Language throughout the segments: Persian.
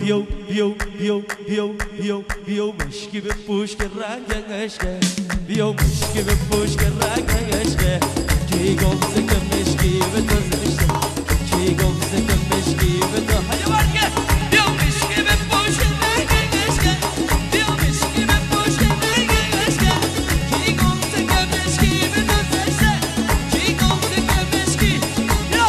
بیو مشکی به پوش که رنگ عشقه بیو مشکی به پوش که رنگ عشقه کی گفته که مشکی به تو زشته کی گفته که مشکی به تو هیا برگه بیو مشکی به پوش که رنگ عشقه بیو مشکی به پوش که رنگ عشقه کی گفته که مشکی به تو زشته کی گفته که مشکی یو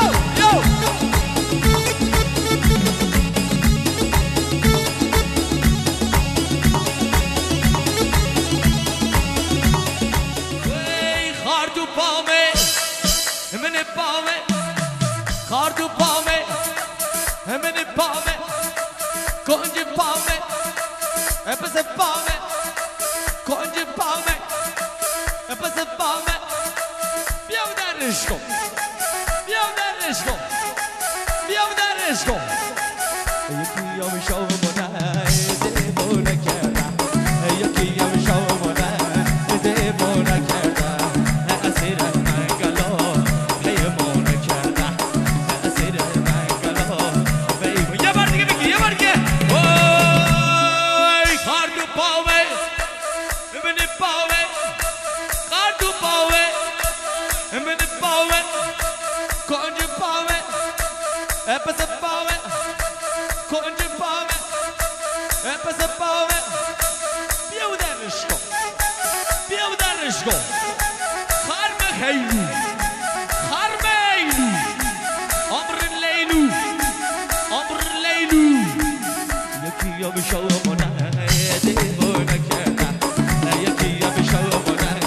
خاردو پامه همین پامه کنج پامه پس پامه کنج پامه پس پامه بیام درش کن بیام درش کن بیام درش کن یکی هم شامونه دیوونه کرده یکی هم شامونه دیوونه کرده اسیر منگلو پیمونه کرده اسیر منگلو پیمونه یه بار دیگه بگی یه بار دیگه وای خاردو پاوه منی پاوه خاردو پاوه منی پاوه کنج پاوه پس پاوه کنج پاوه پس پاوه بیاو درش کن بیاو درش کن خرم خیلو خرم ایلو عمر لیلو عمر لیلو یکی هم شامونه دیوونه کرده یکی هم شامونه